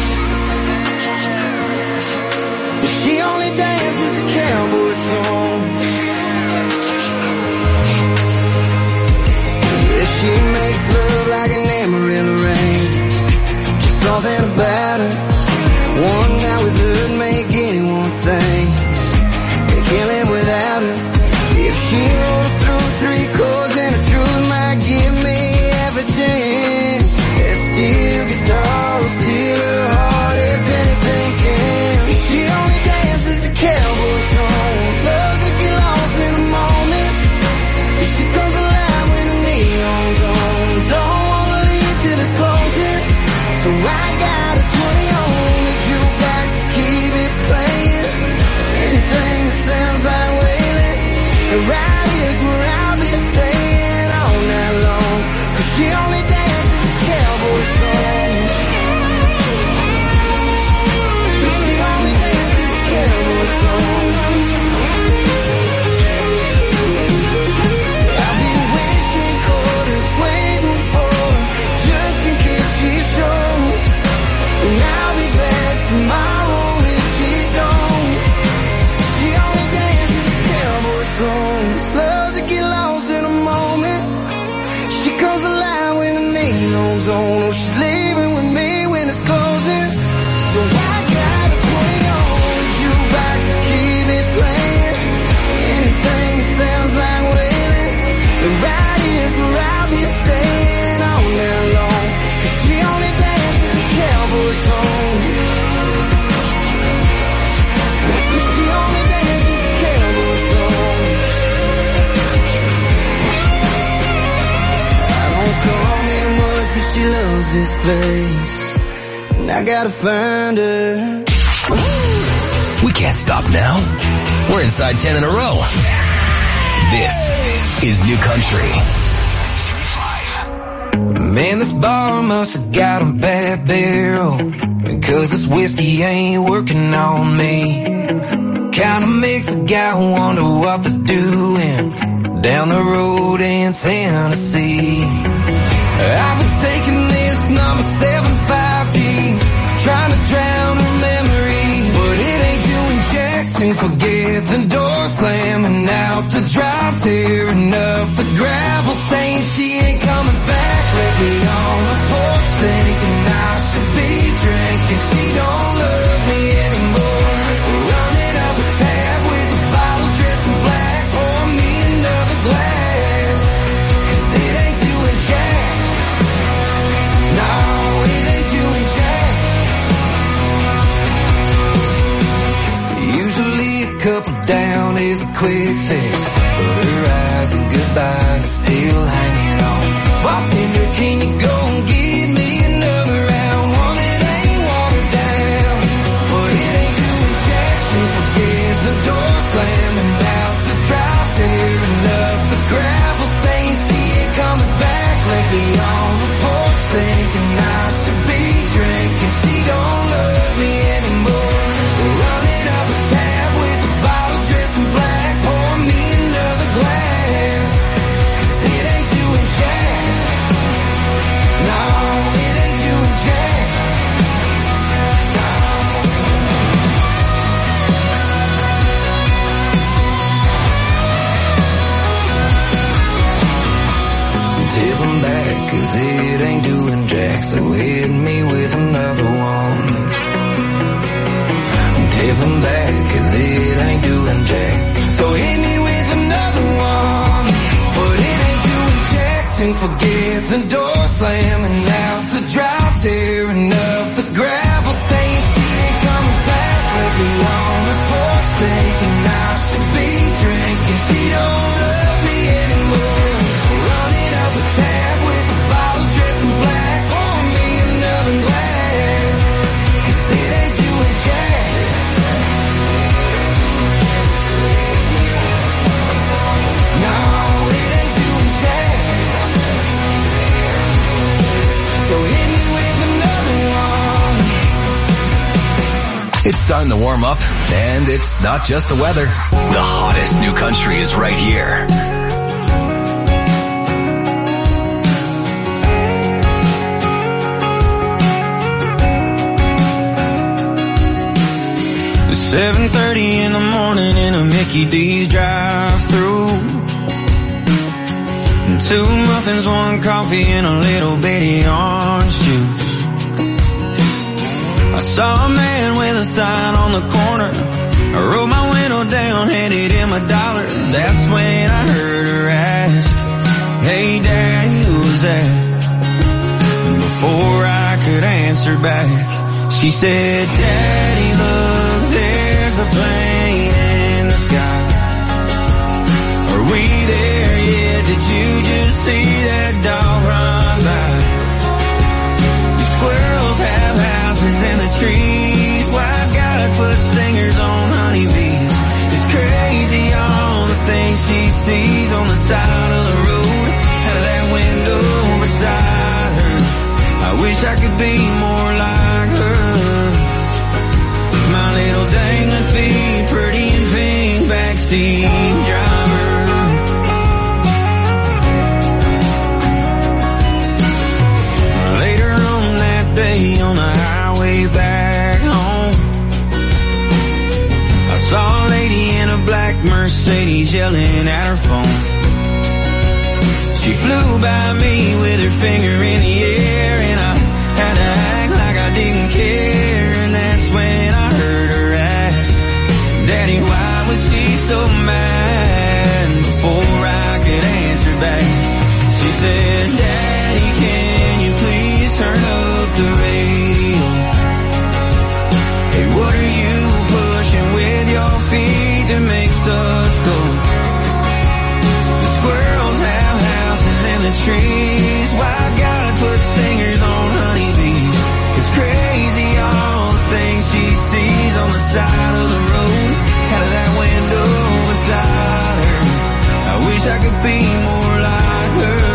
She only dances to cowboy songs. She makes love like an Amarillo rain, just something about her. One night with her make anyone think they can't live without her. If she rolls through 3 chords and the truth might give me half a chance, that steel guitar will steal her heart if anything can. She only dances to cowboy songs, loves to get lost in the moment. She comes alive when the neon's on, don't wanna leave till it's closing, so I got a 20 on the jukebox to keep it playing. Anything that sounds like wailing, and right here's where I'll be staying all night long, 'cause she only dances to cowboy songs. She only dances to cowboy songs. Tomorrow if she don't, she only dances to cowboy songs, loves to get lost in a moment. She comes alive when the neon's on, oh she's leaving with me when it's closing, so I got a 20 on you back to keep it playing. Anything that sounds like wailing, and right here's where I'll be staying all night long, 'cause she only dances to cowboy songs. She loves this place, and I gotta find her. We can't stop now. We're inside 10 in a row. This is New Country. Man, this bar must have got a bad barrel, because this whiskey ain't working on me. Kinda makes a guy wonder what they're doing down the road in Tennessee. I've been taking this number 750, trying to drown her memory, but it ain't doing jack to forget the door slamming out the drive, tearing up the gravel, saying she ain't coming back. Let me on the porch thinking I should be drinking. She don't love me anymore. Running up a tab with a bottle dressed in black, pour me another glass, 'cause it ain't doing jack. No, it ain't is a quick fix, but her eyes and goodbyes still hanging on. Bartender, can you go and get me another round? One that ain't watered down, but it ain't doing jack. Don't forget the door slamming out, the drive tearing up, the gravel saying she ain't coming back. Left me on the porch thinking I should be drinking. She don't love me anymore. Running up a tab with a bottle dressed in black. Pour me another glass, 'cause it ain't doing jack. No, it ain't doing jack. Tip 'em back, 'cause it ain't doing jack. So hit me with another one. Tip 'em back, 'cause it ain't doing jack. So hit me with another one. But it ain't doing jack. Don't forget the door slamming out, the drive tearing up, the gravel saying she ain't coming back. Let me on the porch thinking I should be drinking. She don't love me anymore. Running up a tab with a bottle dressed in black. Pour me another glass, 'cause it ain't doing jack. No, it ain't doing jack. So hit me with another one. It's starting to warm up, and it's not just the weather. The hottest new country is right here. It's 7:30 in the morning in a Mickey D's drive-through. And 2 muffins, 1 coffee, and a little bitty orange juice. I saw a man with a sign on the corner. I rolled my window down, handed him $1. That's when I heard her ask, "Hey Daddy, who's that?" And before I could answer back, she said, "Daddy, look, there's a plane in the sky. Are we there yet? Did you just see that dog run by? The squirrels have houses in the trees. Why God put stingers on honeybees? It's crazy all the things she sees on the side of the road, out of that window beside her. I wish I could be more like her. My little dangling feet, pretty and pink, backseat driver." Later on that day on the highway back home, I saw a lady in a black Mercedes yelling at her phone. She flew by me with her finger in the air, and I had to act like I didn't care. And that's when I heard her ask, "Daddy, why was she so mad?" And before I could answer back, she said, "Daddy, can you please turn up the radio? Hey, what are you pushing with your feet that makes us go? The squirrels have houses in the trees. Why God put stingers on honeybees? It's crazy all the things she sees on the side of the road, out of that window beside her. I wish I could be more like her.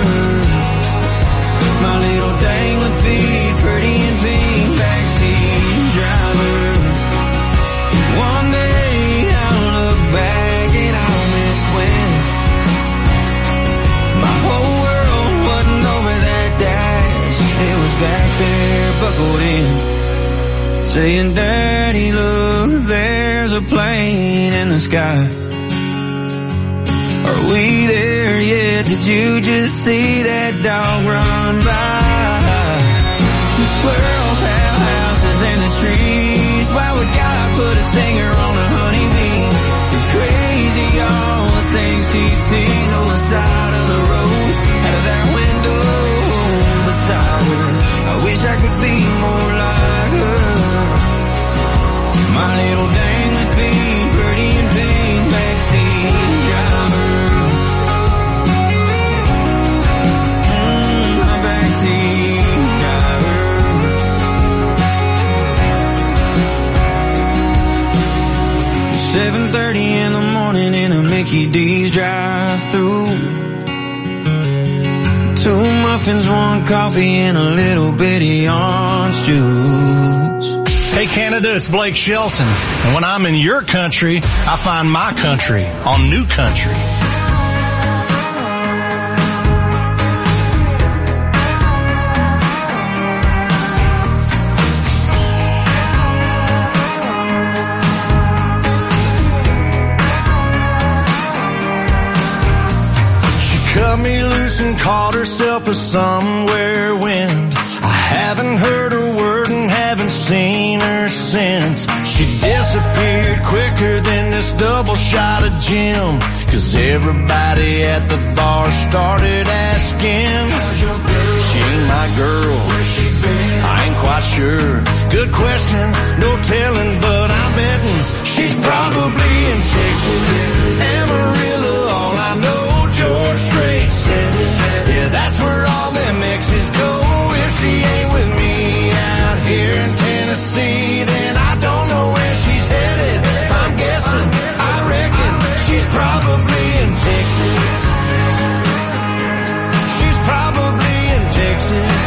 My little dangling feet, pretty and pink, backseat driver. One day I'll look back and I'll miss when my whole world wasn't over that dash. It was back there buckled in, saying, "Daddy, look, there's a plane in the sky. Are we there yet? Did you just see that dog run by? The squirrels have houses in the trees. Why would God put a stinger on a honeybee? It's crazy all the things he sees on the side of the road, out of that window beside her. I wish I could be more like her. My little dangling feet, pretty and pink, backseat 7:30 in the morning in a Mickey D's drive-thru. 2 muffins, 1 coffee, and a little bitty orange juice. Hey Canada, it's Blake Shelton. And when I'm in your country, I find my country on New Country. Cut me loose and called herself a somewhere wind. I haven't heard a word and haven't seen her since. She disappeared quicker than this double shot of gin. 'Cause everybody at the bar started asking, she ain't my girl, where's she been? I ain't quite sure. Good question, no telling, but I'm betting she's probably in Texas. Amarillo, all I know, George Strait said it. Yeah, that's where all them exes go. If she ain't with me out here in Tennessee, then I don't know where she's headed. I'm guessing, I reckon she's probably in Texas. She's probably in Texas.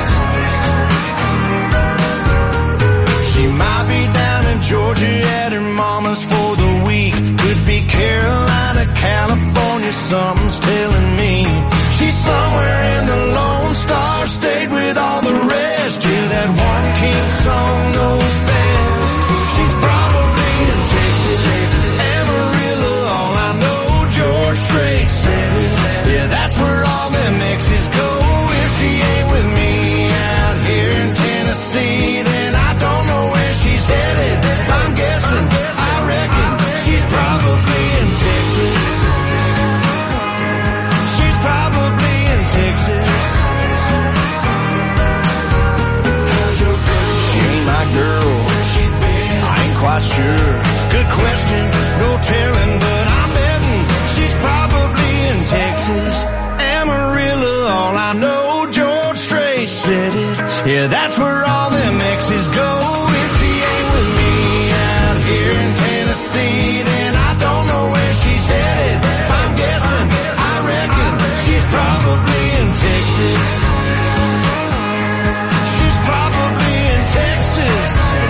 She might be down in Georgia at her mama's for the week. Could be Carolina, California, something's telling me. She's somewhere in the Lone Star State with all the rest. Yeah, that one king song knows best. She's probably in Texas. Amarillo, all I know, George Strait said it. Yeah, that's where all them exes go. If she ain't with me out here in Tennessee, then I don't know where she's headed. I'm guessing, I reckon she's probably in Texas. She's probably in Texas. She ain't my girl, I ain't quite sure. Good question, no telling, but I'm betting she's probably in Texas. Amarillo, all I know, George Strait said it. Yeah, that's where all them exes go. If she ain't with me out here in Tennessee, then I don't know where she's headed. I'm guessing, I reckon she's probably in Texas. She's probably in Texas.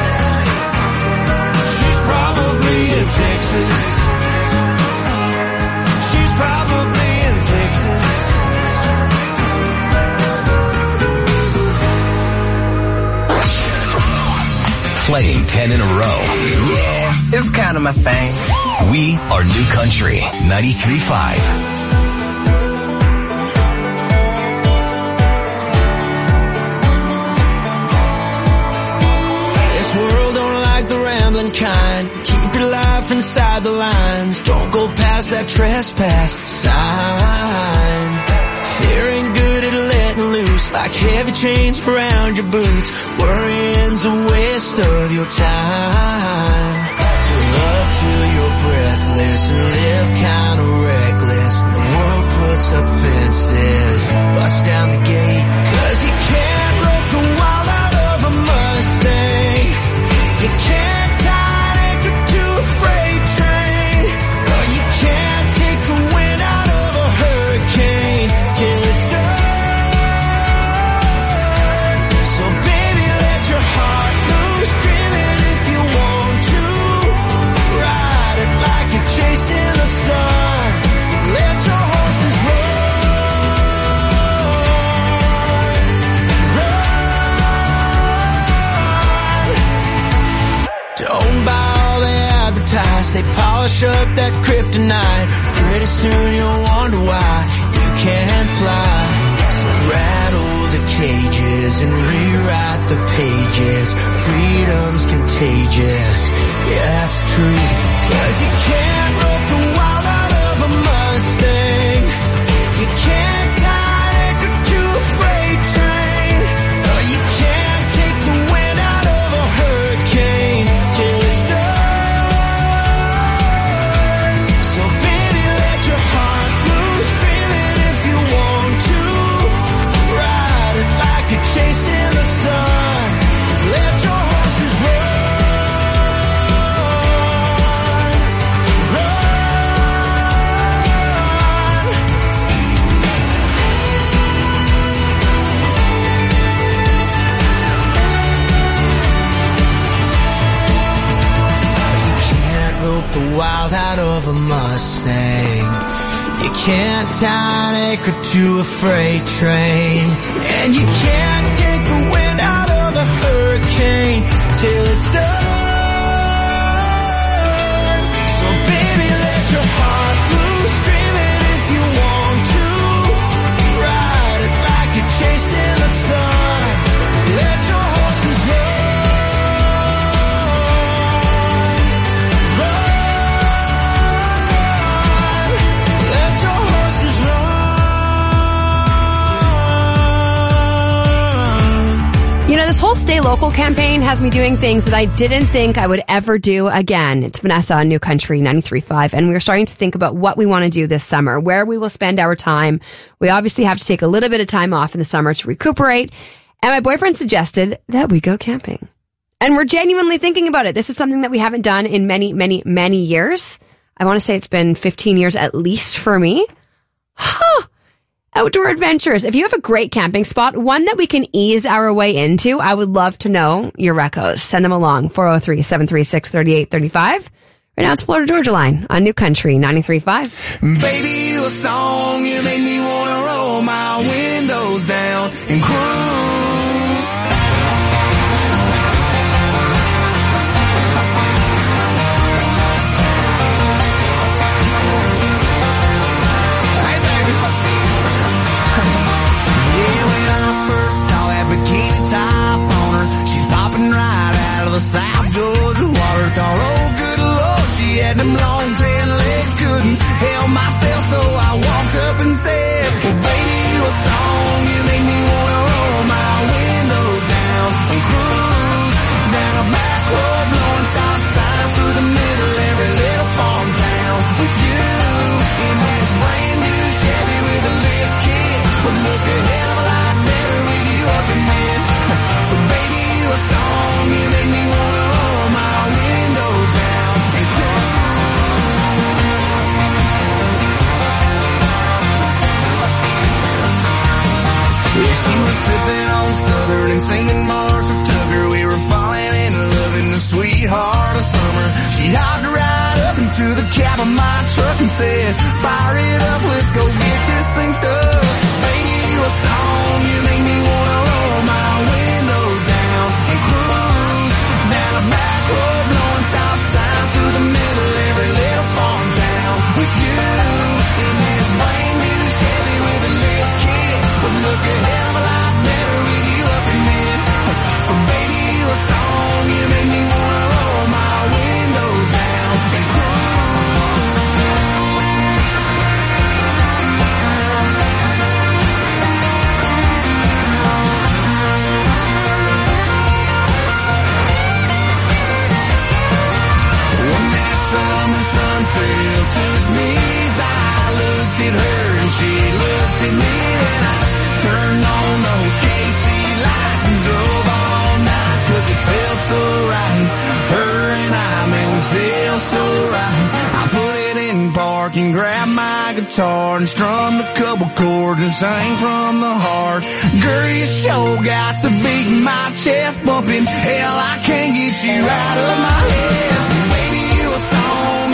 She's probably in Texas. She's probably in Texas. Playing 10 in a row. Yeah, it's kind of my thing. We are New Country 93.5. This world don't like the rambling kind. Keep your life inside the lines. Don't go past that trespass sign. Fear ain't good at letting loose, like heavy chains around your boots. Worrying's a waste of your time. So love till you're breathless and live kinda reckless. When the world puts up fences, bust down the gate. 'Cause you can't rope the wild out of a Mustang. You can't tie an anchor to a freight train. No, you can't take the wind out of a hurricane till it's done. So baby, let your heart loose, dream it if you want to. Ride it like you're chasing the sun. Let your horses run. Don't buy all they advertise. They polish up that kryptonite. Pretty soon you'll wonder why you can't fly. So rattle the cages and rewrite the pages. Freedom's contagious. Yeah, that's the truth. 'Cause you can't rope the wild out of a Mustang. You can't tie an anchor to a freight train. No, you can't take the wind out of a hurricane till it's done. So baby, let your heart loose, dream it if you want to. Ride it like you're chasing the sun. Let your horses run. of a Mustang. You can't tie an anchor to a freight train. And you can't take the wind out of a hurricane till it's done. So baby, let your heart loose, dream it if you want to. Ride it like you're chasing the sun. Let your horses run. You know, this whole Stay Local campaign has me doing things that I didn't think I would ever do again. It's Vanessa on New Country 93.5, and we're starting to think about what we want to do this summer, where we will spend our time. We obviously have to take a little bit of time off in the summer to recuperate, and my boyfriend suggested that we go camping. And we're genuinely thinking about it. This is something that we haven't done in many, many, many years. I want to say it's been 15 years at least for me. Outdoor adventures. If you have a great camping spot, one that we can ease our way into, I would love to know your recos. Send them along. 403-736-3835. Right now it's Florida Georgia Line on New Country 93.5. Baby, you a song, you make me wanna roll my windows down and cruise. South Georgia water, thought, oh good Lord, she had them long tan legs, couldn't help myself, so I walked up and said, well baby, you a song, you make me wanna roll my windows down and cruise down a back road, blowing stop sign through the middle of every little farm town with you in this brand new Chevy with a lift kit, would look a hell of a lot better with you up in it. So baby, you a song, you make me wanna roll my windows down and cruise. Yeah, she was sipping on Southern and singing Marshall Tucker. We were falling in love in the sweetheart of summer. She hopped right up into the cab of my truck and said, fire it up, let's go get this thing stuck. Baby, you a song, you make me wanna roll my windows down and cruise down a back road, blowing stop sign through the middle of every little farm town with you in this brand new Chevy with a lift kit, would look a hell of a lot better with you up in it. So baby, you a song, you make me wanna roll my windows down and cruise. Sun fell to his knees. I looked at her and she looked at me, and I turned on those KC lights and drove all night, 'cause it felt so right. Her and I, man, we felt so right. I put it in park and grabbed my guitar and strummed a couple chords and sang from the heart. Girl, you sure got the beat in my chest bumping. Hell, I can't get you out of my head. Baby, you a song.